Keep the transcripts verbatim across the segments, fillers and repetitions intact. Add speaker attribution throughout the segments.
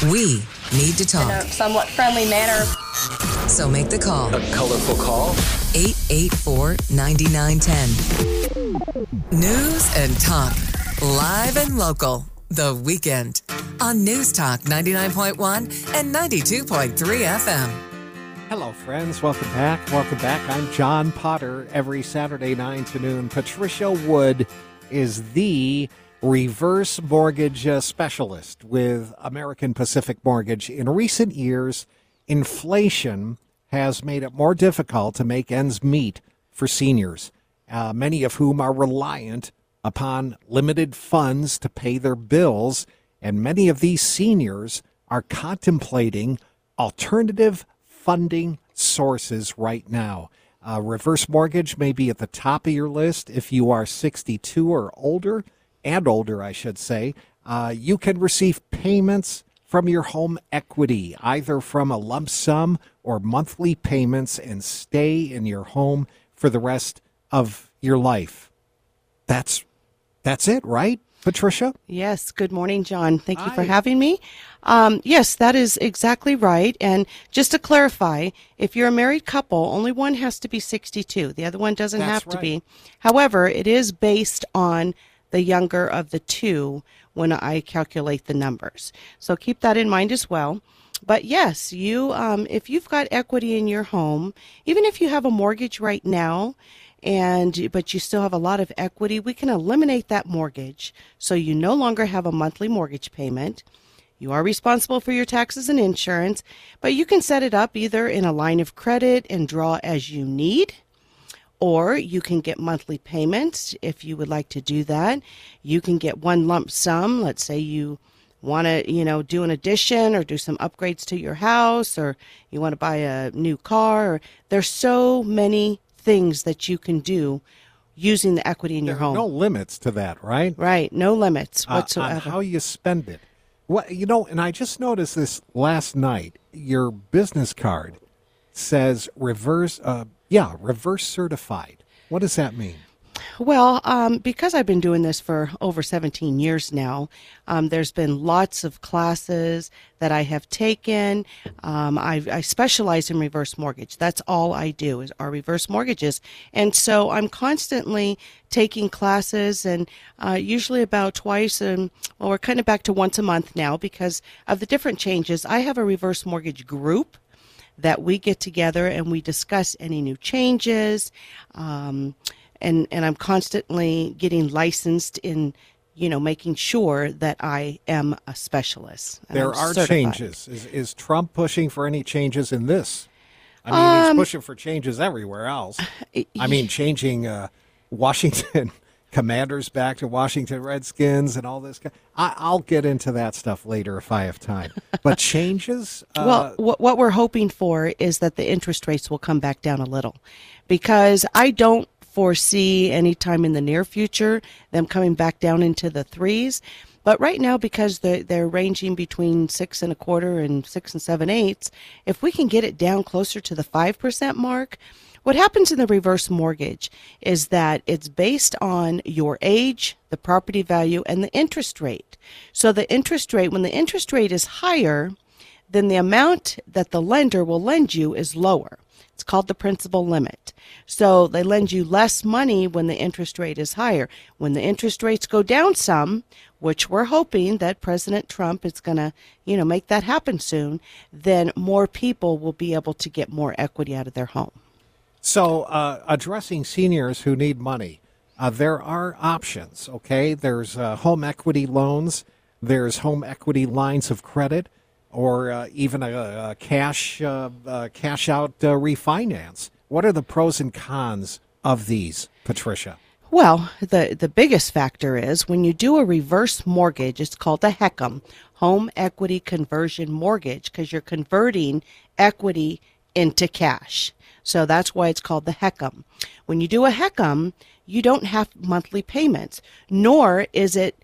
Speaker 1: We need to talk.
Speaker 2: In a somewhat friendly manner.
Speaker 1: So make the call.
Speaker 3: A colorful call.
Speaker 1: eight eight four, nine nine one zero. News and talk. Live and local. The Weekend. On News Talk ninety-nine point one and ninety-two point three F M.
Speaker 4: Hello, friends. Welcome back. Welcome back. I'm John Potter. Every Saturday, nine to noon, Patricia Wood is the reverse mortgage uh, specialist with American Pacific Mortgage. In recent years, inflation has made it more difficult to make ends meet for seniors, uh, many of whom are reliant upon limited funds to pay their bills, and many of these seniors are contemplating alternative funding sources right now. Uh, reverse mortgage may be at the top of your list if you are sixty-two or older, and older, I should say. Uh, you can receive payments from your home equity, either from a lump sum or monthly payments, and stay in your home for the rest of your life. That's that's it, right, Patricia?
Speaker 5: Yes. Good morning, John. Thank you
Speaker 4: Hi.
Speaker 5: for having me. Um, yes, that is exactly right. And just to clarify, if you're a married couple, only one has to be sixty-two. The other one doesn't
Speaker 4: That's
Speaker 5: have to
Speaker 4: right.
Speaker 5: be. However, it is based on the younger of the two when I calculate the numbers. So keep that in mind as well. But yes, you, um, if you've got equity in your home, even if you have a mortgage right now, and but you still have a lot of equity, we can eliminate that mortgage so you no longer have a monthly mortgage payment. You are responsible for your taxes and insurance, but you can set it up either in a line of credit and draw as you need, or you can get monthly payments if you would like to do that. You can get one lump sum. Let's say you want to, you know, do an addition or do some upgrades to your house, or you want to buy a new car. Or, there's so many things that you can do using the equity in your
Speaker 4: There are
Speaker 5: home.
Speaker 4: no limits to that, right?
Speaker 5: Right, no limits
Speaker 4: Uh,
Speaker 5: whatsoever.
Speaker 4: on how you spend it. What you know, and I just noticed this last night. Your business card says reverse, uh, yeah, reverse certified. What does that mean?
Speaker 5: Well, um, because I've been doing this for over seventeen years now, um, there's been lots of classes that I have taken. Um, I, I specialize in reverse mortgage. That's all I do is are reverse mortgages. And so I'm constantly taking classes, and uh, usually about twice, and well, we're kind of back to once a month now because of the different changes. I have a reverse mortgage group that we get together and we discuss any new changes. Um, And, and I'm constantly getting licensed in, you know, making sure that I am a specialist. and
Speaker 4: There
Speaker 5: I'm
Speaker 4: are
Speaker 5: certified.
Speaker 4: changes. Is, is Trump pushing for any changes in this? I mean,
Speaker 5: Um,
Speaker 4: he's pushing for changes everywhere else. I mean, changing uh, Washington Commanders back to Washington Redskins and all this. ki- I, I'll get into that stuff later if I have time. But changes? Uh,
Speaker 5: Well, what, what we're hoping for is that the interest rates will come back down a little, because I don't foresee any time in the near future them coming back down into the threes. But right now, because they're, they're ranging between six and a quarter and six and seven eighths, if we can get it down closer to the five percent mark, what happens in the reverse mortgage is that it's based on your age, the property value, and the interest rate. So the interest rate, when the interest rate is higher, then the amount that the lender will lend you is lower. It's called the principal limit. So they lend you less money when the interest rate is higher. When the interest rates go down some, which we're hoping that President Trump is going to, you know, make that happen soon, then more people will be able to get more equity out of their home.
Speaker 4: So, uh, addressing seniors who need money, uh, there are options, okay? There's uh, home equity loans, there's home equity lines of credit, or uh, even a, a cash uh, uh, cash out uh, refinance. What are the pros and cons of these, Patricia?
Speaker 5: Well, the, the biggest factor is when you do a reverse mortgage, it's called a HECM, Home Equity Conversion Mortgage, because you're converting equity into cash. So that's why it's called the HECM. When you do a HECM, you don't have monthly payments, nor is it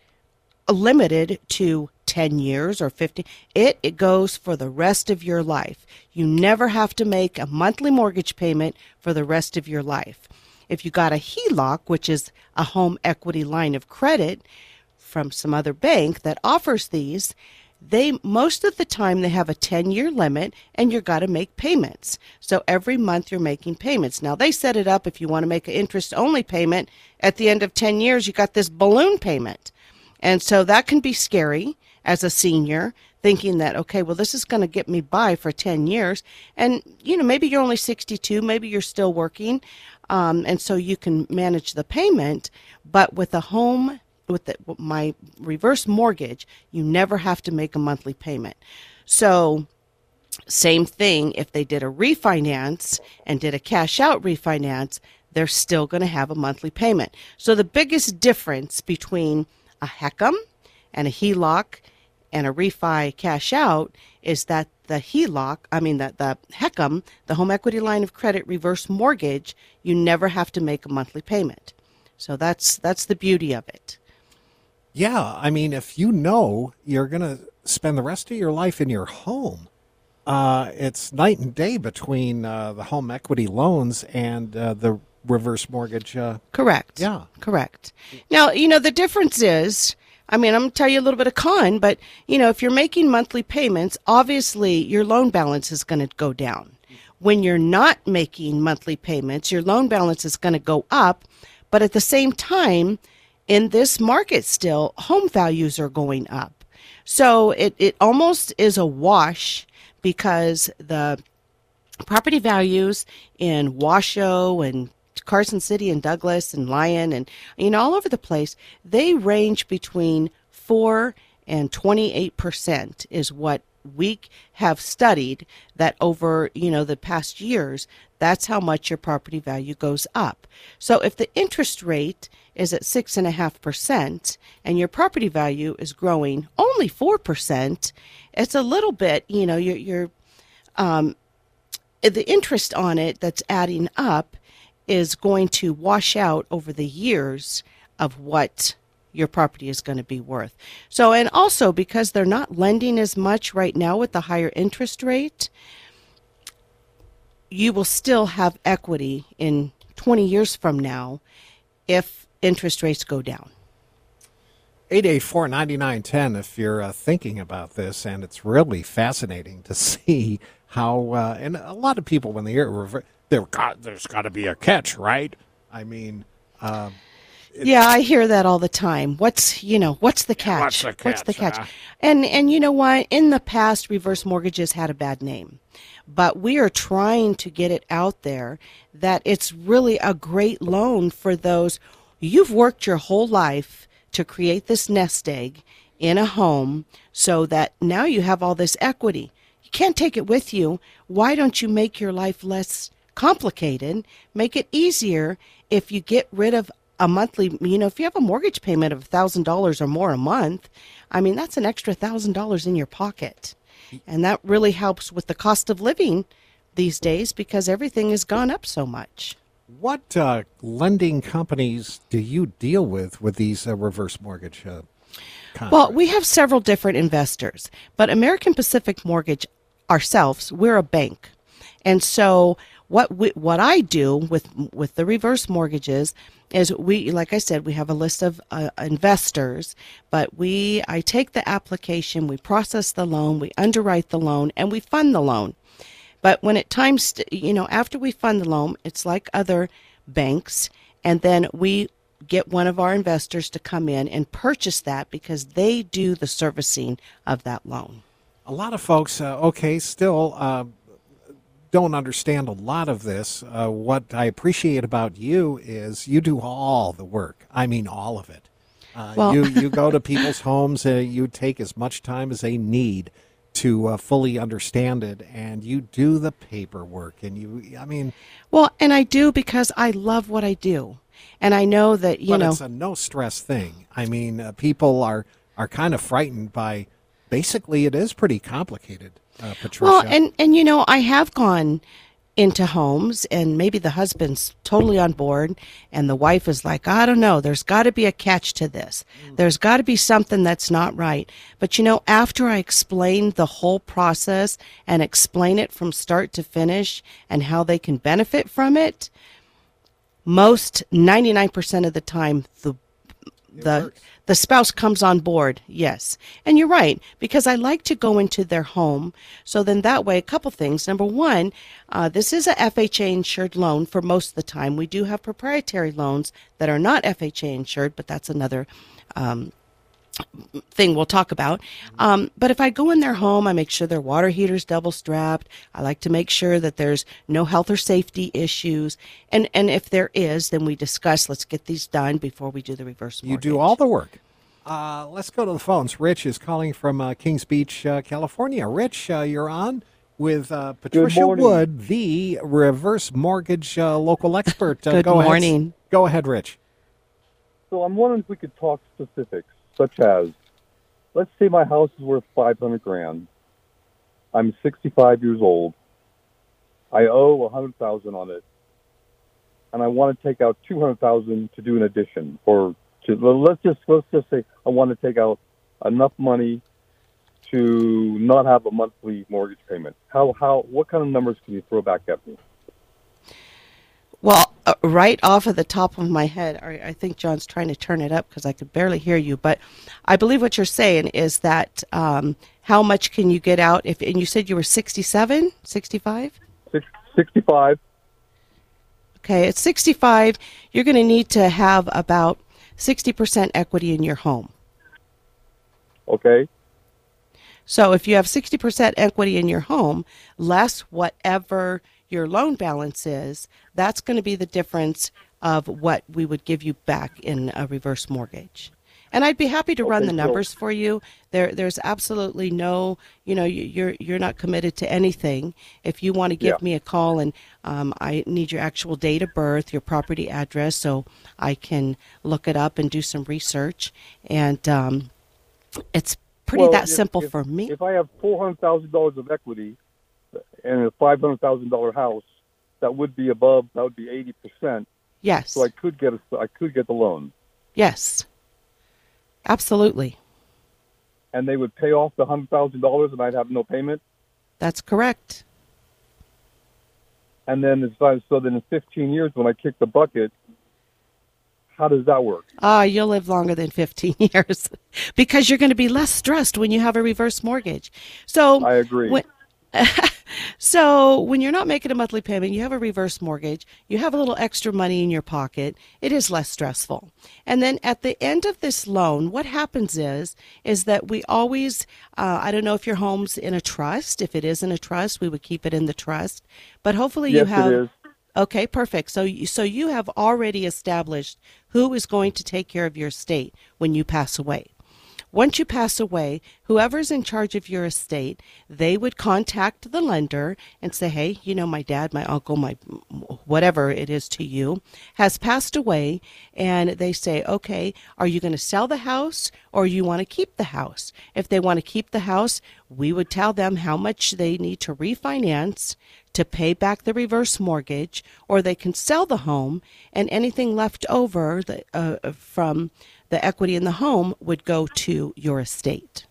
Speaker 5: limited to ten years or fifty. It, it goes for the rest of your life. You never have to make a monthly mortgage payment for the rest of your life. If you got a H E L O C, which is a home equity line of credit from some other bank that offers these, they most of the time they have a ten-year limit, and you've got to make payments. So every month you're making payments. Now they set it up if you want to make an interest-only payment at the end of ten years, you got this balloon payment. And so that can be scary as a senior, thinking that, okay, well, this is going to get me by for ten years. And, you know, maybe you're only sixty-two, maybe you're still working, um, and so you can manage the payment. But with a home, with the, my reverse mortgage, you never have to make a monthly payment. So same thing, if they did a refinance and did a cash out refinance, they're still going to have a monthly payment. So the biggest difference between a HECM and a H E L O C and a refi cash out is that the H E L O C, I mean the, the HECM, the home equity line of credit reverse mortgage, you never have to make a monthly payment. So that's that's the beauty of it.
Speaker 4: Yeah, I mean, if you know you're going to spend the rest of your life in your home, uh, it's night and day between uh, the home equity loans and uh, the reverse mortgage. Uh,
Speaker 5: Correct.
Speaker 4: Yeah.
Speaker 5: Correct. Now, you know, the difference is, I mean, I'm going to tell you a little bit of con, but, you know, if you're making monthly payments, obviously your loan balance is going to go down. When you're not making monthly payments, your loan balance is going to go up, but at the same time, in this market still, home values are going up. So it, it almost is a wash because the property values in Washoe and Carson City and Douglas and Lyon and, you know, all over the place, they range between four and twenty-eight percent is what we have studied, that over, you know, the past years, that's how much your property value goes up. So if the interest rate is at six and a half percent and your property value is growing only four percent, it's a little bit, you know, you're, you're um, the interest on it that's adding up is going to wash out over the years of what your property is going to be worth. So, and also because they're not lending as much right now with the higher interest rate, you will still have equity in twenty years from now if interest rates go down.
Speaker 4: eight eight four, nine nine one zero if you're uh, thinking about this, and it's really fascinating to see how, uh, and a lot of people when they hear rever- there, God, there's got to be a catch, right? I mean, uh,
Speaker 5: yeah, I hear that all the time. What's, you know, what's the catch?
Speaker 4: What's the catch?
Speaker 5: What's the catch?
Speaker 4: Huh?
Speaker 5: And and you know what? In the past, reverse mortgages had a bad name, but we are trying to get it out there that it's really a great loan for those. You've worked your whole life to create this nest egg in a home so that now you have all this equity. You can't take it with you. Why don't you make your life less complicated? Make it easier if you get rid of a monthly, you know, if you have a mortgage payment of one thousand dollars or more a month, I mean, that's an extra one thousand dollars in your pocket. And that really helps with the cost of living these days because everything has gone up so much.
Speaker 4: What uh, lending companies do you deal with with these uh, reverse mortgage uh, contracts?
Speaker 5: Well, we have several different investors, but American Pacific Mortgage ourselves, we're a bank. And so what we, what I do with with the reverse mortgages is we, like I said, we have a list of uh, investors, but we I take the application, we process the loan, we underwrite the loan, and we fund the loan. But when it times, you know, after we fund the loan, it's like other banks, and then we get one of our investors to come in and purchase that because they do the servicing of that loan.
Speaker 4: A lot of folks, uh, okay, still uh, don't understand a lot of this. Uh, what I appreciate about you is you do all the work. I mean, all of it. Uh,
Speaker 5: Well-
Speaker 4: you, you go to people's homes, uh, you take as much time as they need to uh, fully understand it, and you do the paperwork, and you, I mean,
Speaker 5: Well, and I do because I love what I do. And I know that, you
Speaker 4: but
Speaker 5: know,
Speaker 4: it's a no stress thing. I mean, uh, people are, are kind of frightened by, basically it is pretty complicated, uh, Patricia.
Speaker 5: well, and, and, you know, I have gone into homes and maybe the husband's totally on board and the wife is like, I don't know, there's got to be a catch to this. There's got to be something that's not right. But, you know, after I explain the whole process and explain it from start to finish and how they can benefit from it, most ninety-nine percent of the time, the
Speaker 4: It
Speaker 5: the
Speaker 4: works.
Speaker 5: the spouse comes on board. Yes. And you're right, because I like to go into their home. So then that way, a couple things. Number one, uh, this is a F H A insured loan for most of the time. We do have proprietary loans that are not F H A insured, but that's another um, thing we'll talk about. Um, but if I go in their home, I make sure their water heater's double strapped. I like to make sure that there's no health or safety issues. And, and if there is, then we discuss, let's get these done before we do the reverse mortgage.
Speaker 4: You do all the work. Uh, let's go to the phones. Rich is calling from uh, Kings Beach, uh, California. Rich, uh, you're on with uh, Patricia
Speaker 2: morning.
Speaker 4: Wood, the reverse mortgage uh, local expert. Uh,
Speaker 5: Good
Speaker 4: go
Speaker 5: morning.
Speaker 4: Ahead. Go ahead, Rich.
Speaker 2: So I'm wondering if we could talk specifics, such as, let's say my house is worth five hundred grand. I'm sixty-five years old. I owe one hundred thousand on it, and I want to take out two hundred thousand to do an addition, or to, well, let's just let's just say I want to take out enough money to not have a monthly mortgage payment. How how what kind of numbers can you throw back at me?
Speaker 5: Well, uh, right off of the top of my head, I, I think John's trying to turn it up because I could barely hear you. But I believe what you're saying is that um, how much can you get out if? And you said you were sixty-seven, sixty-five?
Speaker 2: Six, sixty-five.
Speaker 5: Okay, at sixty-five, you're going to need to have about sixty percent equity in your home.
Speaker 2: Okay.
Speaker 5: So if you have sixty percent equity in your home, less whatever your loan balance is, that's going to be the difference of what we would give you back in a reverse mortgage. And I'd be happy to run
Speaker 2: Okay,
Speaker 5: the
Speaker 2: so-
Speaker 5: numbers for you. There, there's absolutely no, you know, you- you're you're not committed to anything. If you want to give
Speaker 2: Yeah.
Speaker 5: me a call, and um, I need your actual date of birth, your property address, so I can look it up and do some research. And um, it's pretty
Speaker 2: Well,
Speaker 5: that
Speaker 2: if-
Speaker 5: simple
Speaker 2: if-
Speaker 5: for me.
Speaker 2: If I have four hundred thousand dollars of equity and a five hundred thousand dollar house, that would be above. That would be eighty percent.
Speaker 5: Yes.
Speaker 2: So I could get a, I could get the loan,
Speaker 5: Yes. Absolutely.
Speaker 2: and they would pay off the hundred thousand dollars, and I'd have no payment.
Speaker 5: That's correct.
Speaker 2: And then it's like, so then in fifteen years, when I kick the bucket, how does that work?
Speaker 5: Ah, you'll live longer than fifteen years because you're going to be less stressed when you have a reverse mortgage. So
Speaker 2: I agree.
Speaker 5: When, so when you're not making a monthly payment, you have a reverse mortgage, you have a little extra money in your pocket, it is less stressful. And then at the end of this loan, what happens is, is that we always, uh, I don't know if your home's in a trust. If it is in a trust, we would keep it in the trust. But hopefully
Speaker 2: Yes,
Speaker 5: you have...
Speaker 2: it is.
Speaker 5: Okay, perfect. So, you- so you have already established who is going to take care of your estate when you pass away. Once you pass away, whoever's in charge of your estate, they would contact the lender and say, hey, you know, my dad, my uncle, my whatever it is to you, has passed away. And they say, okay, are you going to sell the house or you want to keep the house? If they want to keep the house, we would tell them how much they need to refinance to pay back the reverse mortgage, or they can sell the home, and anything left over the, uh, from the equity in the home would go to your estate.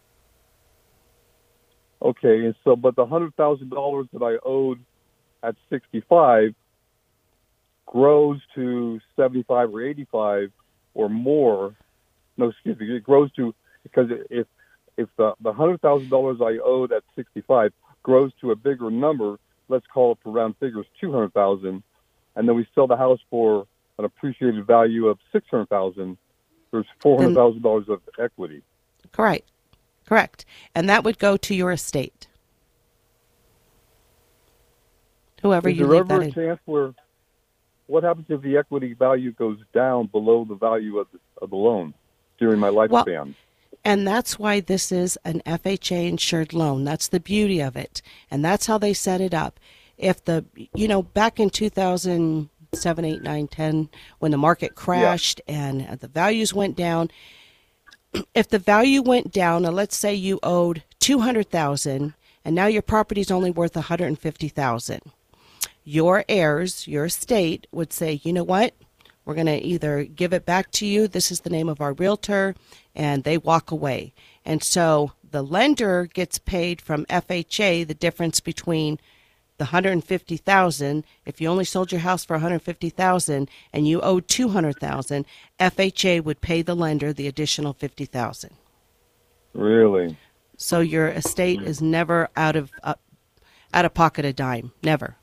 Speaker 2: Okay, and so but the hundred thousand dollars that I owed at sixty-five grows to seventy-five or eighty-five or more. No, excuse me, it grows to, because if if the the hundred thousand dollars I owed at sixty-five grows to a bigger number, let's call it for round figures two hundred thousand, and then we sell the house for an appreciated value of six hundred thousand. There's four hundred thousand dollars of equity.
Speaker 5: Correct. Correct. And that would go to your estate. Whoever
Speaker 2: Is
Speaker 5: you
Speaker 2: there
Speaker 5: leave
Speaker 2: ever
Speaker 5: that
Speaker 2: a
Speaker 5: in.
Speaker 2: chance where, what happens if the equity value goes down below the value of the, of the loan during my lifespan?
Speaker 5: And that's why this is an F H A insured loan. That's the beauty of it. And that's how they set it up. If the, you know, back in two thousand seven, eight, nine, ten, when the market crashed yeah. and the values went down, if the value went down, now let's say you owed two hundred thousand dollars and now your property is only worth one hundred fifty thousand dollars. Your heirs, your estate would say, you know what? We're going to either give it back to you. This is the name of our realtor, and they walk away. And so the lender gets paid from F H A the difference between the one hundred fifty thousand dollars, if you only sold your house for one hundred fifty thousand dollars and you owed two hundred thousand dollars, F H A would pay the lender the additional fifty thousand dollars.
Speaker 2: Really?
Speaker 5: So your estate is never out of uh, out of pocket a dime. Never.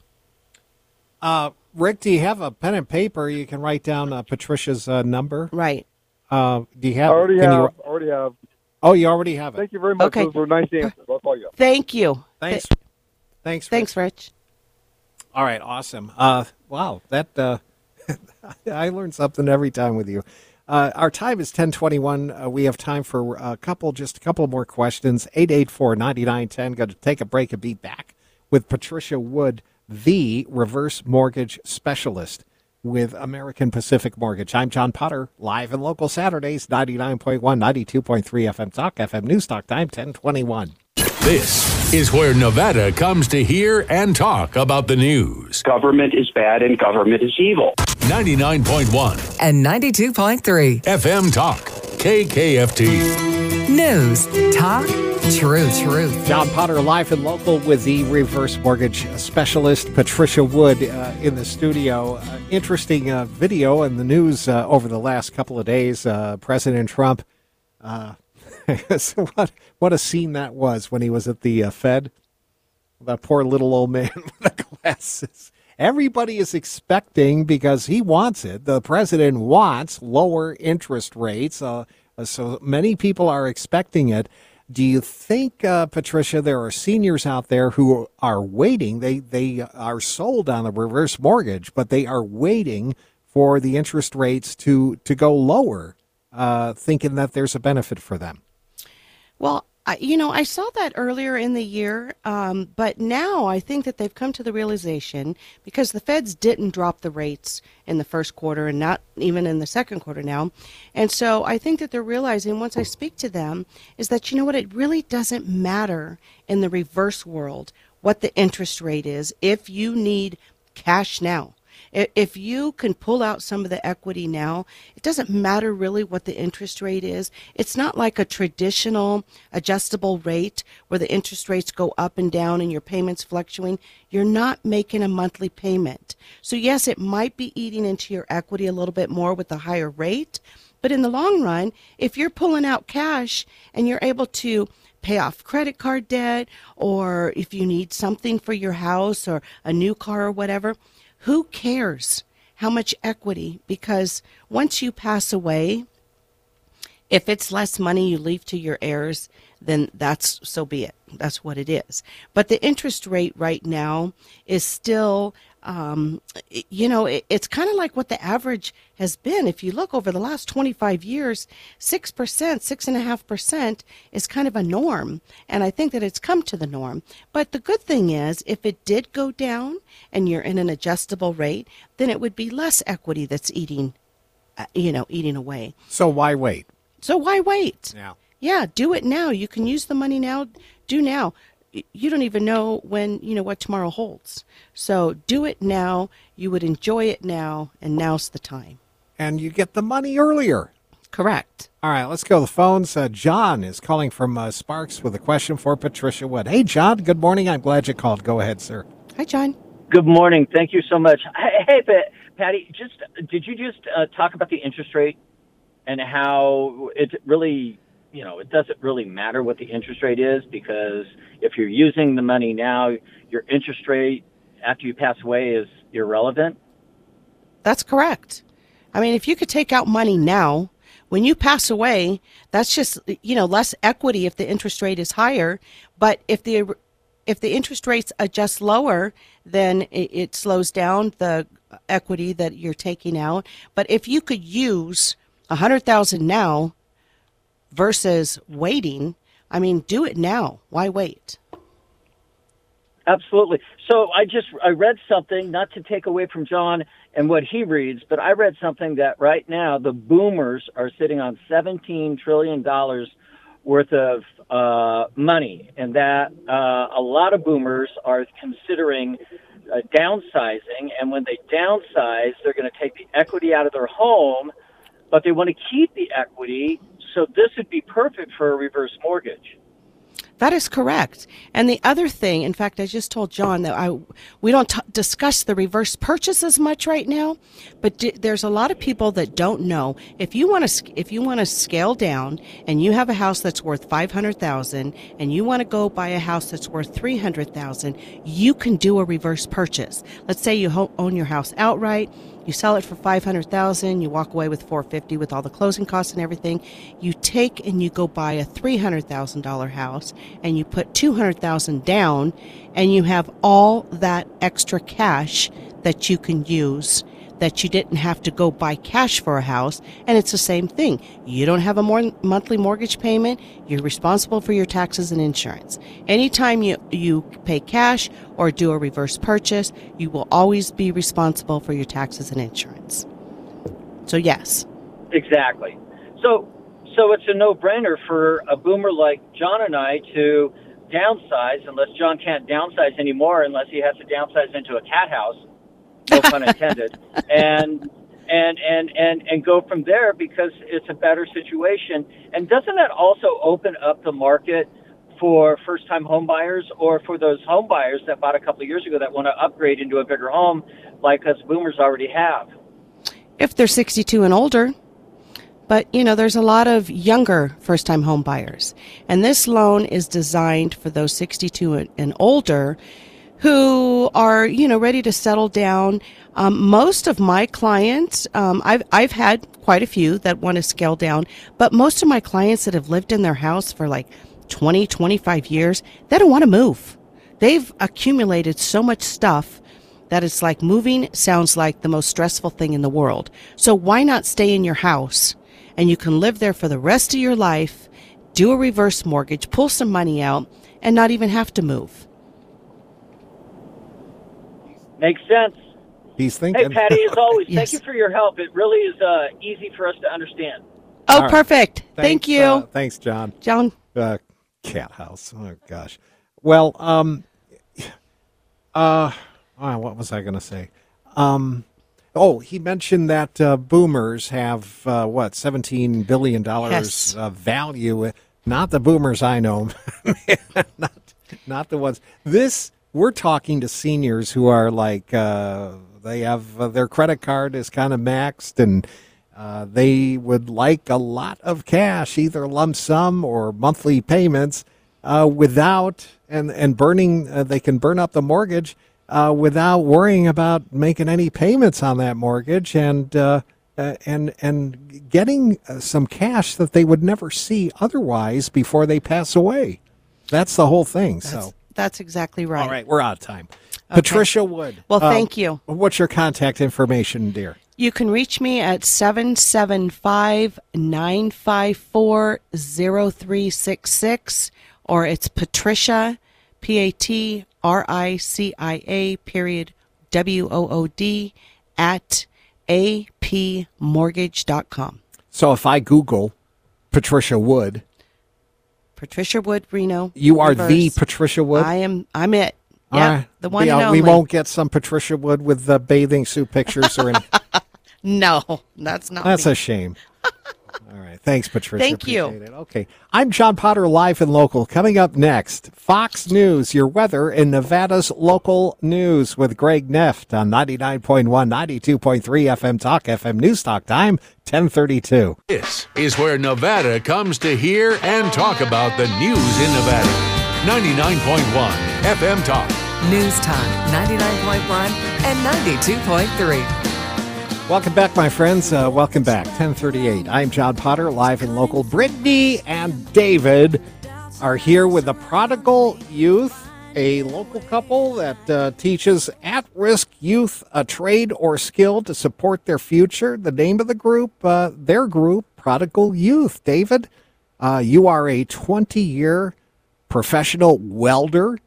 Speaker 4: Uh, Rick, do you have a pen and paper? You can write down uh, Patricia's uh, number.
Speaker 5: Right.
Speaker 4: Uh, do you
Speaker 2: I
Speaker 4: have?
Speaker 2: already
Speaker 4: can
Speaker 2: have.
Speaker 4: You,
Speaker 2: Already have.
Speaker 4: oh, you already have it.
Speaker 2: Thank you very much.
Speaker 5: Okay.
Speaker 2: Those were nice answers. I'll call you.
Speaker 5: Thank you.
Speaker 4: Thanks.
Speaker 5: Th-
Speaker 4: Thanks. Rick.
Speaker 5: Thanks, Rich.
Speaker 4: All right. Awesome. Uh, wow. That uh, I learn something every time with you. Uh, our time is ten twenty-one. Uh, we have time for a couple, just a couple more questions. eight eight four, nine nine one zero. Going to take a break and be back with Patricia Wood, the reverse mortgage specialist with American Pacific Mortgage. I'm John Potter, live and local Saturdays, ninety-nine point one, ninety-two point three F M Talk, F M News Talk Time, ten twenty-one.
Speaker 3: This is where Nevada comes to hear and talk about the news.
Speaker 6: Government is bad and government is evil.
Speaker 3: ninety-nine point one
Speaker 1: And ninety-two point three.
Speaker 3: F M Talk, K K F T.
Speaker 1: News, talk, truth, truth.
Speaker 4: John Potter, live and local with the reverse mortgage specialist, Patricia Wood, uh, in the studio. Uh, interesting uh, video in the news uh, over the last couple of days. Uh, President Trump, uh, so what, what a scene that was when he was at the uh, Fed. That poor little old man with the glasses. Everybody is expecting, because he wants it, the president wants lower interest rates, uh, so many people are expecting it. Do you think, uh, Patricia, there are seniors out there who are waiting? They they are sold on the reverse mortgage, but they are waiting for the interest rates to, to go lower, uh, thinking that there's a benefit for them.
Speaker 5: Well, I, you know, I saw that earlier in the year, um, but now I think that they've come to the realization, because the feds didn't drop the rates in the first quarter and not even in the second quarter now. And so I think that they're realizing, once I speak to them, is that, you know what, it really doesn't matter in the reverse world what the interest rate is if you need cash now. If you can pull out some of the equity now, it doesn't matter really what the interest rate is. It's not like a traditional adjustable rate where the interest rates go up and down and your payments fluctuating. You're not making a monthly payment. So yes, it might be eating into your equity a little bit more with the higher rate. But in the long run, if you're pulling out cash and you're able to pay off credit card debt, or if you need something for your house or a new car or whatever, who cares how much equity? Because once you pass away, if it's less money you leave to your heirs, then that's, so be it. That's what it is. But the interest rate right now is still, um, you know, it, it's kind of like what the average has been. If you look over the last twenty-five years, six percent, six point five percent is kind of a norm. And I think that it's come to the norm. But the good thing is, if it did go down and you're in an adjustable rate, then it would be less equity that's eating, uh, you know, eating away.
Speaker 4: So why wait?
Speaker 5: So why wait?
Speaker 4: Yeah.
Speaker 5: Yeah, do it now. You can use the money now. Do now. You don't even know when, you know, what tomorrow holds. So do it now. You would enjoy it now, and now's the time.
Speaker 4: And you get the money earlier.
Speaker 5: Correct.
Speaker 4: All right, let's go to the phones. Uh, John is calling from uh, Sparks with a question for Patricia Wood. Hey, John, good morning. I'm glad you called. Go ahead, sir.
Speaker 5: Hi, John.
Speaker 7: Good morning. Thank you so much. Hey, hey Pat- Patty, just did you just uh, talk about the interest rate and how it really, you know, it doesn't really matter what the interest rate is, because if you're using the money now, your interest rate after you pass away is irrelevant?
Speaker 5: That's correct. I mean, if you could take out money now, when you pass away, that's just, you know, less equity if the interest rate is higher. But if the if the interest rates adjust lower, then it, it slows down the equity that you're taking out. But if you could use one hundred thousand dollars now versus waiting, I mean, do it now. Why wait?
Speaker 7: Absolutely. So I just, I read something, not to take away from John and what he reads, but I read something that right now the boomers are sitting on seventeen trillion dollars worth of uh, money, and that uh, a lot of boomers are considering uh, downsizing, and when they downsize, they're going to take the equity out of their home, but they want to keep the equity, so this would be perfect for a reverse mortgage.
Speaker 5: That is correct. And the other thing, in fact, I just told John that I we don't t- discuss the reverse purchase as much right now, but d- there's a lot of people that don't know. If you want to if you want to scale down and you have a house that's worth five hundred thousand dollars and you want to go buy a house that's worth three hundred thousand dollars, you can do a reverse purchase. Let's say you ho- own your house outright. You sell it for five hundred thousand dollars, you walk away with four hundred fifty thousand dollars with all the closing costs and everything. You take and you go buy a three hundred thousand dollars house and you put two hundred thousand dollars down and you have all that extra cash that you can use that you didn't have to go buy cash for a house. And it's the same thing. You don't have a more monthly mortgage payment. You're responsible for your taxes and insurance. Anytime you, you pay cash or do a reverse purchase, you will always be responsible for your taxes and insurance. So yes.
Speaker 7: Exactly. So, so it's a no-brainer for a boomer like John and I to downsize, unless John can't downsize anymore, unless he has to downsize into a cat house. No pun intended, and and and and and go from there because it's a better situation. And doesn't that also open up the market for first-time home buyers or for those home buyers that bought a couple of years ago that want to upgrade into a bigger home, like us boomers already have?
Speaker 5: If they're sixty-two and older. But, you know, there's a lot of younger first-time home buyers. And this loan is designed for those sixty-two and older who are, you know, ready to settle down. Um, most of my clients, um, I've, I've had quite a few that want to scale down, but most of my clients that have lived in their house for like twenty, twenty-five years, they don't want to move. They've accumulated so much stuff that it's like moving sounds like the most stressful thing in the world. So why not stay in your house and you can live there for the rest of your life, do a reverse mortgage, pull some money out, and not even have to move?
Speaker 7: Makes sense.
Speaker 4: He's thinking.
Speaker 7: Hey, Patty, as always,
Speaker 5: Yes.
Speaker 7: thank you for your help. It really is uh, easy for us to understand.
Speaker 5: Oh,
Speaker 4: All right.
Speaker 5: perfect.
Speaker 4: Thanks,
Speaker 5: Thank you.
Speaker 4: uh, thanks, John.
Speaker 5: John.
Speaker 4: Uh, cat house. Oh gosh. Well, um, uh, oh, what was I going to say? Um, oh, he mentioned that uh, boomers have uh, what seventeen billion dollars
Speaker 5: Yes.
Speaker 4: uh, value. Not the boomers I know. not not the ones. This we're talking to seniors who are like uh, they have uh, their credit card is kind of maxed and. Uh, they would like a lot of cash, either lump sum or monthly payments, uh, without and and burning. Uh, they can burn up the mortgage uh, without worrying about making any payments on that mortgage, and uh, uh, and and getting uh, some cash that they would never see otherwise before they pass away. That's the whole thing.
Speaker 5: That's,
Speaker 4: so,
Speaker 5: that's exactly right.
Speaker 4: all right, we're out of time. Patricia Wood.
Speaker 5: Well,
Speaker 4: uh,
Speaker 5: thank you.
Speaker 4: What's your contact information, dear?
Speaker 5: You can reach me at seven seven five, nine five four, zero three six six, or it's Patricia, P A T R I C I A, period, W O O D, at A P mortgage dot com.
Speaker 4: So if I Google Patricia Wood,
Speaker 5: Patricia Wood, Reno.
Speaker 4: you are
Speaker 5: Reverse.
Speaker 4: the Patricia Wood?
Speaker 5: I am, I'm it.
Speaker 4: All
Speaker 5: Yeah,
Speaker 4: right.
Speaker 5: the one
Speaker 4: we,
Speaker 5: and
Speaker 4: uh,
Speaker 5: only.
Speaker 4: We won't get some Patricia Wood with the bathing suit pictures or anything.
Speaker 5: No, that's not
Speaker 4: That's
Speaker 5: me.
Speaker 4: a shame. All right. Thanks, Patricia.
Speaker 5: Thank you.
Speaker 4: Appreciate it. Okay. I'm John Potter, live and local. Coming up next, Fox News, your weather in Nevada's local news with Greg Neft on ninety-nine point one, ninety-two point three F M Talk, F M News Talk time, ten thirty-two.
Speaker 3: This is where Nevada comes to hear and talk about the news in Nevada. ninety-nine point one F M Talk.
Speaker 1: News Talk ninety-nine point one and ninety-two point three.
Speaker 4: Welcome back, my friends. Uh, welcome back. ten thirty-eight. I'm John Potter, live and local. Brittany and David are here with the Prodigal Youth, a local couple that uh, teaches at-risk youth a trade or skill to support their future. The name of the group, uh, their group, Prodigal Youth. David, uh, you are a twenty-year professional welder,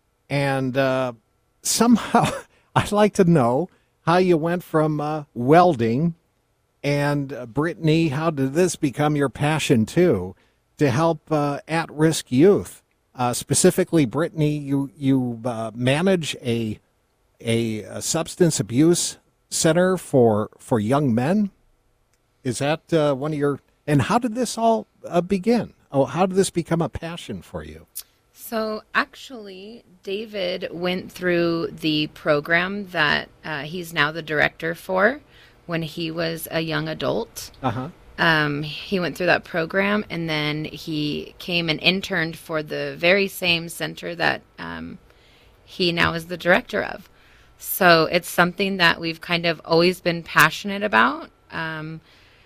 Speaker 4: and uh, somehow I'd like to know how you went from uh, welding, and uh, Brittany, how did this become your passion too, to help uh, at-risk youth? Uh, specifically, Brittany, you you uh, manage a, a a substance abuse center for for young men. Is that uh, one of your? And how did this all uh, begin? Oh, how did this become a passion for you?
Speaker 8: So actually, David went through the program that uh, he's now the director for when he was a young adult.
Speaker 4: Uh-huh.
Speaker 8: Um, he went through that program, and then he came and interned for the very same center that um, he now is the director of. So it's something that we've kind of always been passionate about. Um,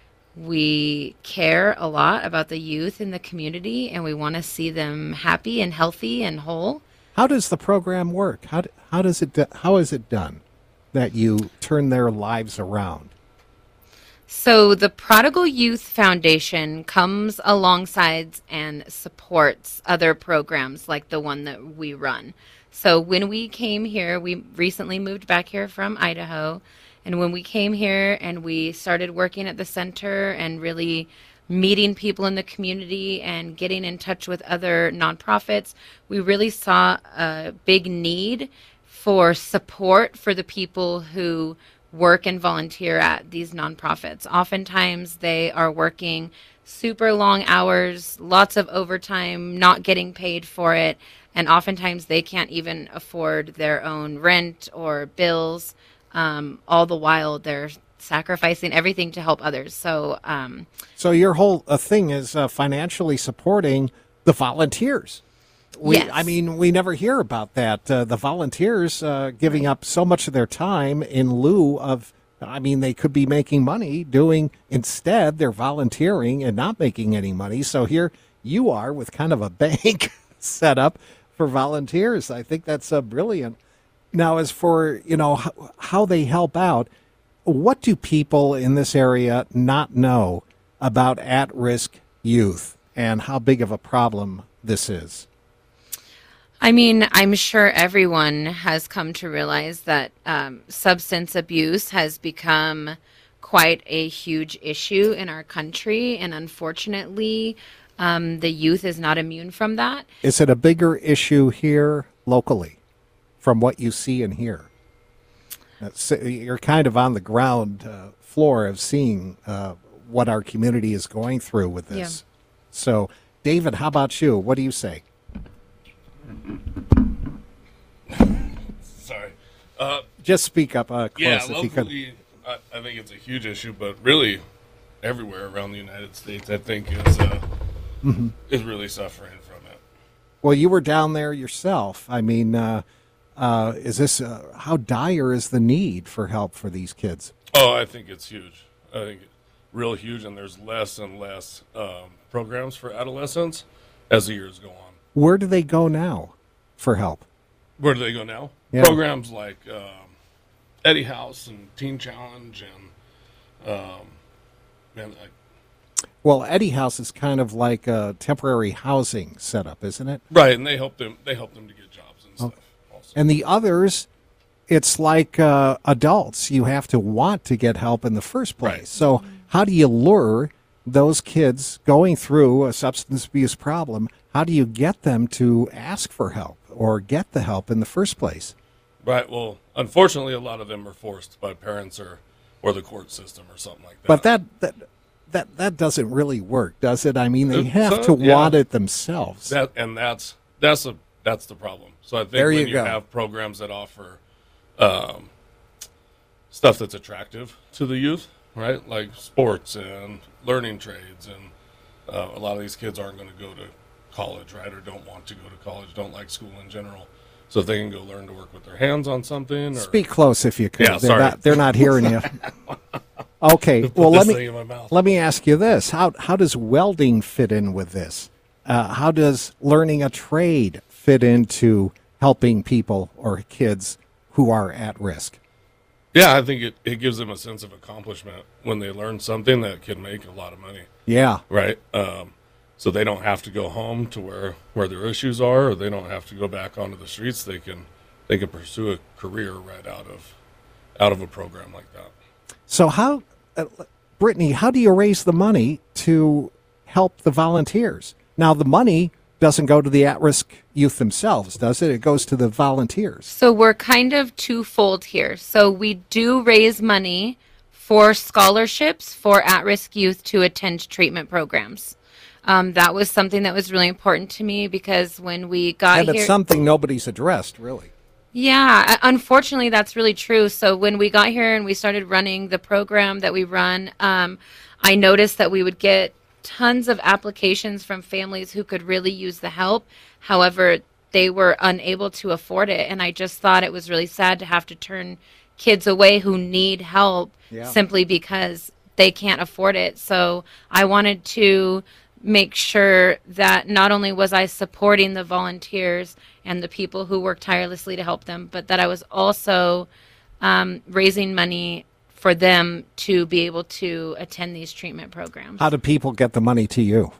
Speaker 8: we care a lot about the youth in the community, and we want to see them happy and healthy and whole.
Speaker 4: How does the program work? How, how does it do, how is it done that you turn their lives around?
Speaker 8: So the Prodigal Youth Foundation comes alongside and supports other programs like the one that we run. So when we came here, we recently moved back here from Idaho. And when we came here and we started working at the center and really meeting people in the community and getting in touch with other nonprofits, we really saw a big need for support for the people who work and volunteer at these nonprofits. Oftentimes they are working super long hours, lots of overtime, not getting paid for it, and oftentimes they can't even afford their own rent or bills. Um, all the while they're sacrificing everything to help others. So, um,
Speaker 4: so your whole uh, thing is uh, financially supporting the volunteers. We,
Speaker 8: yes.
Speaker 4: I mean, we never hear about that. Uh, the volunteers uh, giving up so much of their time in lieu of, I mean, they could be making money doing, instead they're volunteering and not making any money. So here you are with kind of a bank set up for volunteers. I think that's uh, brilliant. Now, as for, you know, how, how they help out, what do people in this area not know about at-risk youth and how big of a problem this is?
Speaker 8: I mean, I'm sure everyone has come to realize that um, substance abuse has become quite a huge issue in our country, and unfortunately, um, the youth is not immune from that.
Speaker 4: Is it a bigger issue here locally? From what you see and hear, you're kind of on the ground uh, floor of seeing uh, what our community is going through with this. Yeah. So, David, how about you? What do you say?
Speaker 9: Sorry. Uh,
Speaker 4: Just speak up uh, close
Speaker 9: yeah,
Speaker 4: if you
Speaker 9: locally, I, I think it's a huge issue, but really everywhere around the United States, I think, is, uh, mm-hmm. is really suffering from it.
Speaker 4: Well, you were down there yourself. I mean... Uh, Uh, is this uh, how dire is the need for help for these kids?
Speaker 9: Oh, I think it's huge. I think it's real huge, and there's less and less um, programs for adolescents as the years go on.
Speaker 4: Where do they go now for help?
Speaker 9: Where do they go now?
Speaker 4: Yeah.
Speaker 9: Programs like um, Eddie House and Teen Challenge and um, man, I,
Speaker 4: well, Eddie House is kind of like a temporary housing setup, isn't it?
Speaker 9: Right, and they help them. They help them to get jobs and stuff.
Speaker 4: Okay. And the others, it's like uh, adults. You have to want to get help in the first place.
Speaker 9: Right.
Speaker 4: So how do you lure those kids going through a substance abuse problem? How do you get them to ask for help or get the help in the first place?
Speaker 9: Right. Well, unfortunately, a lot of them are forced by parents or, or the court system or something like that.
Speaker 4: But that that that, that doesn't really work, does it? I mean, they
Speaker 9: It's,
Speaker 4: have
Speaker 9: uh,
Speaker 4: to
Speaker 9: yeah.
Speaker 4: want it themselves.
Speaker 9: That and that's that's a that's the problem. So I think
Speaker 4: There
Speaker 9: when
Speaker 4: you
Speaker 9: you,
Speaker 4: go.
Speaker 9: have programs that offer um, stuff that's attractive to the youth, right, like sports and learning trades, and uh, a lot of these kids aren't going to go to college, right, or don't want to go to college, don't like school in general. So if they can go learn to work with their hands on something. Or,
Speaker 4: Speak close if you could.
Speaker 9: Yeah,
Speaker 4: they're
Speaker 9: sorry.
Speaker 4: not they're not hearing you. Okay,
Speaker 9: Put
Speaker 4: well
Speaker 9: this
Speaker 4: let
Speaker 9: thing
Speaker 4: me
Speaker 9: in my mouth.
Speaker 4: let me ask you this: how how does welding fit in with this? Uh, how does learning a trade fit into helping people or kids who are at risk?
Speaker 9: Yeah, I think it, it gives them a sense of accomplishment when they learn something that can make a lot of money,
Speaker 4: Yeah,
Speaker 9: right? Um, so they don't have to go home to where, where their issues are, or they don't have to go back onto the streets. They can they can pursue a career right out of out of a program like that.
Speaker 4: so how, uh, Brittany, how do you raise the money to help the volunteers? Now, the money doesn't go to the at-risk youth themselves, does it? It goes to the volunteers.
Speaker 8: So we're kind of twofold here. So we do raise money for scholarships for at-risk youth to attend treatment programs. Um, that was something that was really important to me because when we got
Speaker 4: and
Speaker 8: here,
Speaker 4: it's something nobody's addressed, really.
Speaker 8: yeah, unfortunately, that's really true. So when we got here and we started running the program that we run, um, I noticed that we would get tons of applications from families who could really use the help. However, they were unable to afford it. And I just thought it was really sad to have to turn kids away who need help
Speaker 4: Yeah.
Speaker 8: simply because they can't afford it. So I wanted to make sure that not only was I supporting the volunteers and the people who work tirelessly to help them, but that I was also um, raising money for them to be able to attend these treatment programs.
Speaker 4: How do people get the money to you?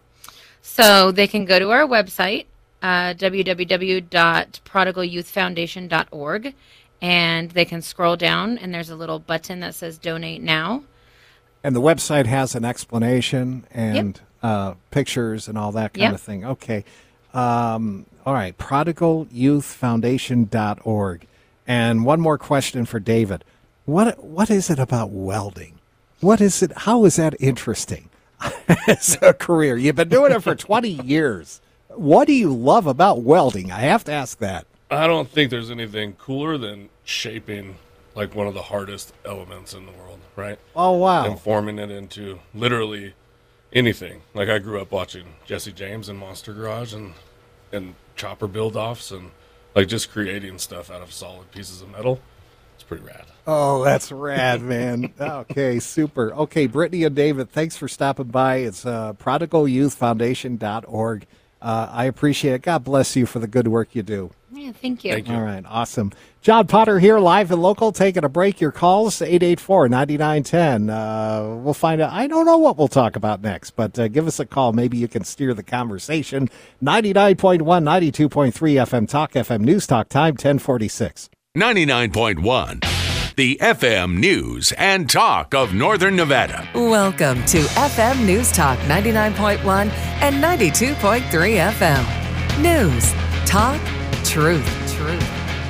Speaker 8: So they can go to our website, uh, w w w dot prodigal youth foundation dot org, and they can scroll down, and there's a little button that says Donate Now.
Speaker 4: And the website has an explanation and
Speaker 8: Yep.
Speaker 4: uh, pictures and all that kind
Speaker 8: Yep.
Speaker 4: of thing. Okay. Um, all right. prodigal youth foundation dot org. And one more question for David. What What is it about welding? What is it? How is that interesting as a career? You've been doing it for twenty years. What do you love about welding? I have to ask that.
Speaker 9: I don't think there's anything cooler than shaping like one of the hardest elements in the world, right?
Speaker 4: Oh, wow.
Speaker 9: And forming it into literally anything. Like I grew up watching Jesse James and Monster Garage and and chopper build-offs and like just creating stuff out of solid pieces of metal. It's pretty rad.
Speaker 4: Oh, that's rad, man. Okay, super. Okay, Brittany and David, thanks for stopping by. It's uh, prodigal youth foundation dot org. Uh, I appreciate it. God bless you for the good work you do.
Speaker 8: Yeah, thank you.
Speaker 9: Thank you.
Speaker 4: All right, awesome. John Potter here, live and local, taking a break. Your calls, eight eight four, nine nine one zero. Uh, we'll find out. I don't know what we'll talk about next, but uh, give us a call. Maybe you can steer the conversation. ninety-nine point one, ninety-two point three F M Talk, F M News Talk, time ten forty-six.
Speaker 3: ninety-nine point one, the F M News and Talk of Northern Nevada.
Speaker 1: Welcome to F M News Talk ninety-nine point one and ninety-two point three F M. News, talk, truth, truth.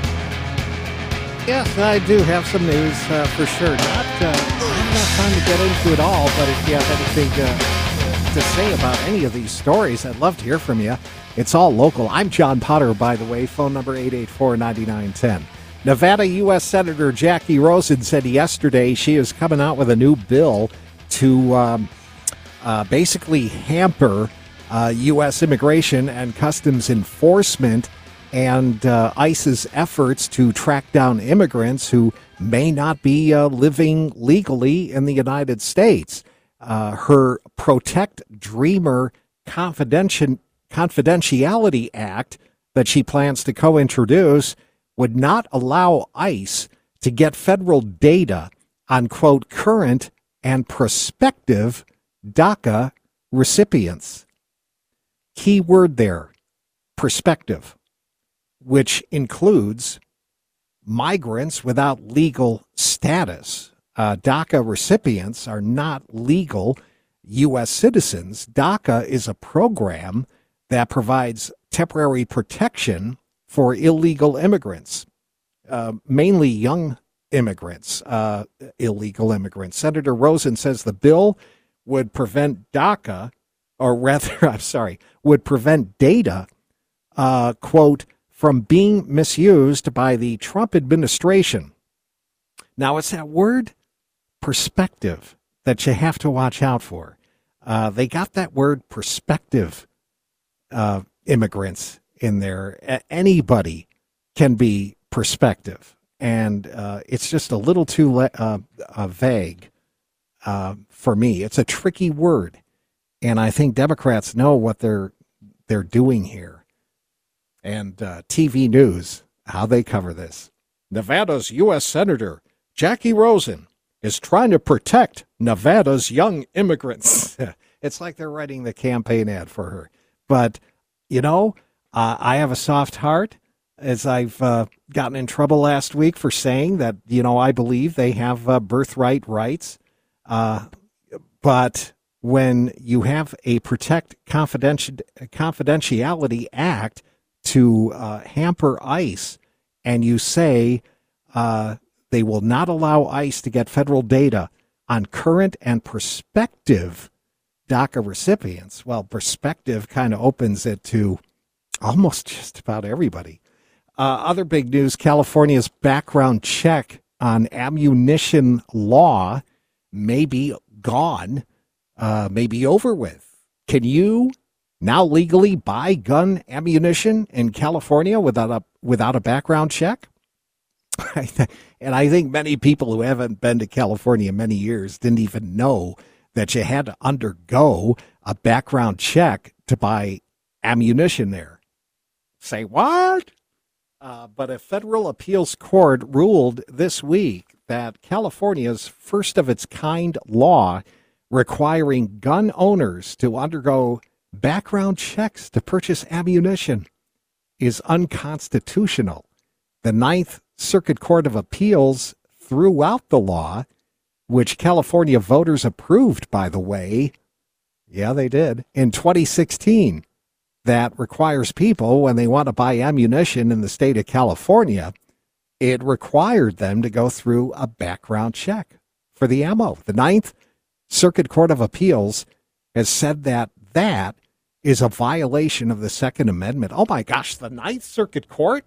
Speaker 4: Yes, I do have some news uh, for sure. Not, uh, I haven't got time to get into it all, but if you have anything uh, to say about any of these stories, I'd love to hear from you. It's all local. I'm John Potter, by the way. Phone number eight eight four, nine nine one zero. Nevada U S Senator Jackie Rosen said yesterday she is coming out with a new bill to um, uh, basically hamper uh, U S immigration and customs enforcement and uh, ICE's efforts to track down immigrants who may not be uh, living legally in the United States. Uh, her Protect Dreamer Confidenti- Confidentiality Act that she plans to co-introduce would not allow ICE to get federal data on, quote, current and prospective DACA recipients. Key word there, prospective, which includes migrants without legal status. Uh, DACA recipients are not legal U S citizens. DACA is a program that provides temporary protection for illegal immigrants, uh, mainly young immigrants, uh, illegal immigrants. Senator Rosen says the bill would prevent DACA, or rather, I'm sorry, would prevent data, uh, quote, from being misused by the Trump administration. Now, it's that word perspective that you have to watch out for. Uh, they got that word perspective uh, immigrants in there. A- anybody can be perspective. And uh, it's just a little too le- uh, uh, vague uh, for me. It's a tricky word. And I think Democrats know what they're they're doing here. And uh, T V News, how they cover this. Nevada's U S Senator Jackie Rosen is trying to protect Nevada's young immigrants. It's like they're writing the campaign ad for her. But, you know, uh, I have a soft heart, as I've uh, gotten in trouble last week for saying that, you know, I believe they have uh, birthright rights. Uh, but when you have a Protect Confidenti- Confidentiality Act to uh, hamper ICE, and you say uh, they will not allow ICE to get federal data on current and prospective DACA recipients. Well, perspective kind of opens it to almost just about everybody. Uh, other big news, California's background check on ammunition law may be gone, uh, may be over with. Can you now legally buy gun ammunition in California without a without a background check? And I think many people who haven't been to California many years didn't even know that you had to undergo a background check to buy ammunition there. Say what? Uh, but a federal appeals court ruled this week that California's first-of-its-kind law requiring gun owners to undergo background checks to purchase ammunition is unconstitutional. The Ninth Circuit Court of Appeals threw out the law, which California voters approved, by the way. Yeah, they did. In twenty sixteen. That requires people, when they want to buy ammunition in the state of California, it required them to go through a background check for the ammo. The Ninth Circuit Court of Appeals has said that that is a violation of the Second Amendment. Oh, my gosh, the Ninth Circuit Court?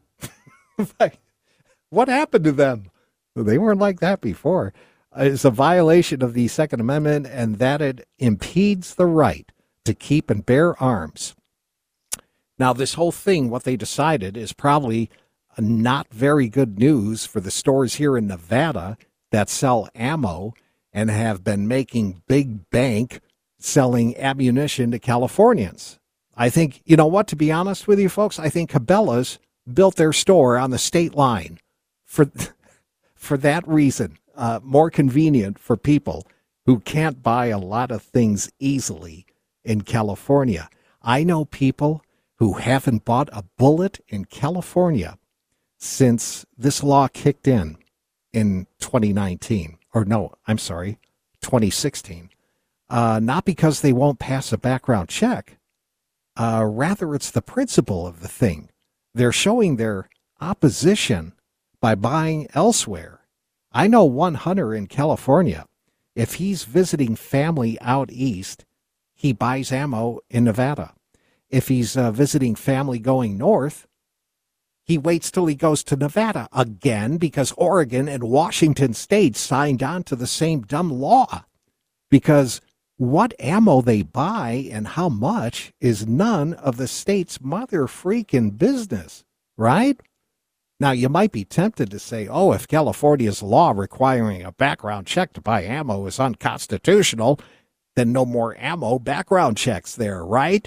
Speaker 4: What happened to them? They weren't like that before. It's a violation of the Second Amendment, and that it impedes the right to keep and bear arms. Now, this whole thing, what they decided, is probably not very good news for the stores here in Nevada that sell ammo and have been making big bank selling ammunition to Californians. I think, you know what, to be honest with you folks, I think Cabela's built their store on the state line for, for that reason. Uh, more convenient for people who can't buy a lot of things easily in California. I know people who haven't bought a bullet in California since this law kicked in in twenty nineteen. Or no, I'm sorry, twenty sixteen. Uh, not because they won't pass a background check. Uh, rather, it's the principle of the thing. They're showing their opposition by buying elsewhere. I know one hunter in California. If he's visiting family out east, he buys ammo in Nevada. If he's uh, visiting family going north, he waits till he goes to Nevada again, because Oregon and Washington State signed on to the same dumb law. Because what ammo they buy and how much is none of the state's mother freaking business, right? Now, you might be tempted to say, oh, if California's law requiring a background check to buy ammo is unconstitutional, then no more ammo background checks there, right?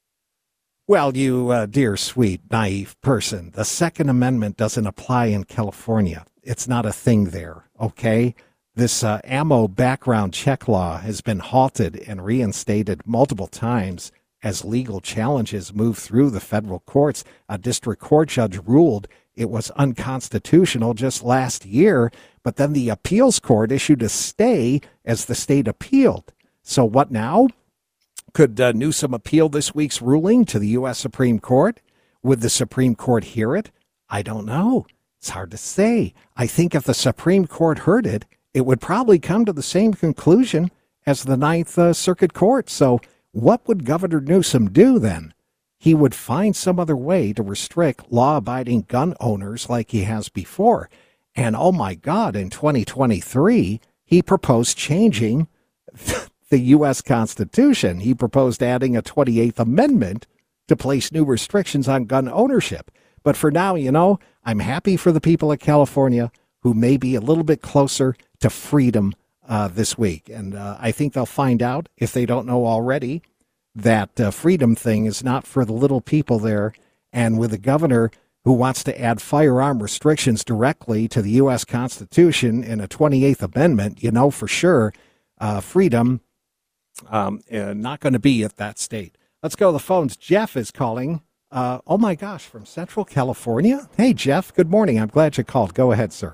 Speaker 4: Well, you uh, dear, sweet, naive person, the Second Amendment doesn't apply in California. It's not a thing there, okay? This uh, ammo background check law has been halted and reinstated multiple times as legal challenges move through the federal courts. A district court judge ruled it was unconstitutional just last year, but then the appeals court issued a stay as the state appealed. So what now? Could uh, Newsom appeal this week's ruling to the U S Supreme Court? Would the Supreme Court hear it? I don't know. It's hard to say. I think if the Supreme Court heard it, it would probably come to the same conclusion as the Ninth uh, Circuit Court. So what would Governor Newsom do then? He would find some other way to restrict law-abiding gun owners like he has before. And oh my God, in twenty twenty-three, he proposed changing the U S Constitution. He proposed adding a twenty-eighth Amendment to place new restrictions on gun ownership. But for now, you know, I'm happy for the people of California who may be a little bit closer to freedom uh, this week. And uh, I think they'll find out, if they don't know already, that uh, freedom thing is not for the little people there. And with a governor who wants to add firearm restrictions directly to the U S Constitution in a twenty-eighth Amendment, you know for sure uh, freedom um, uh, not going to be at that state. Let's go to the phones. Jeff is calling. Uh, oh, my gosh, from Central California? Hey, Jeff, good morning. I'm glad you called. Go ahead, sir.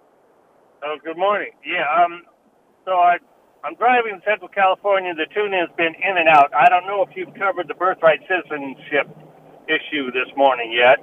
Speaker 10: Oh, good morning. Yeah, um, so I, I'm driving in Central California. The tune-in's been in and out. I don't know if you've covered the birthright citizenship issue this morning yet,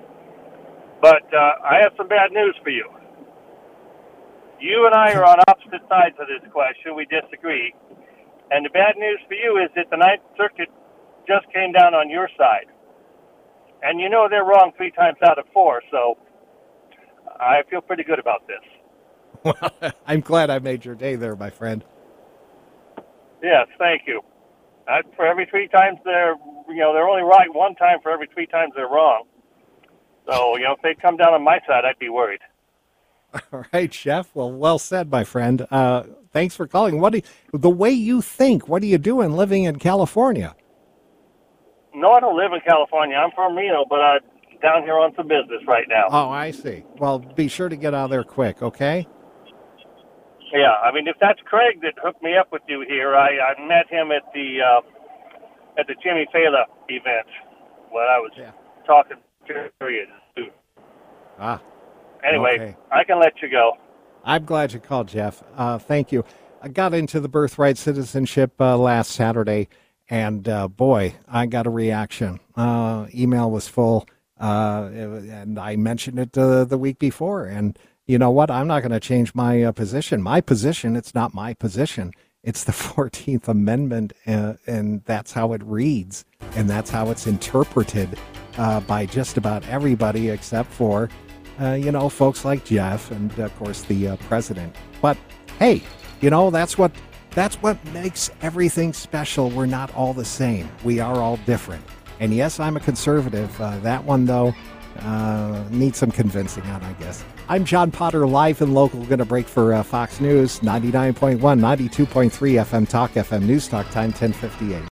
Speaker 10: but uh, I have some bad news for you. You and I are on opposite sides of this question. We disagree. And the bad news for you is that the Ninth Circuit just came down on your side. And you know they're wrong three times out of four, so I feel pretty good about this.
Speaker 4: Well, I'm glad I made your day there, my friend.
Speaker 10: Yes, thank you. Uh, for every three times they're, you know, they're only right one time for every three times they're wrong. So, you know, if they come down on my side, I'd be worried.
Speaker 4: All right, Jeff. Well, well said, my friend. Uh, thanks for calling. What do you, the way you think? What are you doing living in California?
Speaker 10: No, I don't live in California. I'm from Reno, but I'm down here on some business right now.
Speaker 4: Oh, I see. Well, be sure to get out of there quick, okay?
Speaker 10: Yeah, I mean, if that's Craig that hooked me up with you here, I, I met him at the uh, at the Jimmy Fallon event when I was
Speaker 4: yeah.
Speaker 10: talking period.
Speaker 4: Ah.
Speaker 10: Anyway,
Speaker 4: okay.
Speaker 10: I can let you go.
Speaker 4: I'm glad you called, Jeff. Uh, thank you. I got into the birthright citizenship uh, last Saturday, and uh, boy, I got a reaction. Uh, email was full, uh, and I mentioned it uh, the week before. And you know what? I'm not going to change my uh, position. My position, it's not my position. It's the fourteenth Amendment, uh, and that's how it reads, and that's how it's interpreted uh, by just about everybody except for Uh, you know, folks like Jeff and, of course, the uh, president. But, hey, you know, that's what that's what makes everything special. We're not all the same. We are all different. And, yes, I'm a conservative. Uh, that one, though, uh, needs some convincing on, I guess. I'm John Potter, live and local. Going to break for uh, Fox News, ninety-nine point one, ninety-two point three F M Talk, F M News Talk, time ten fifty-eight.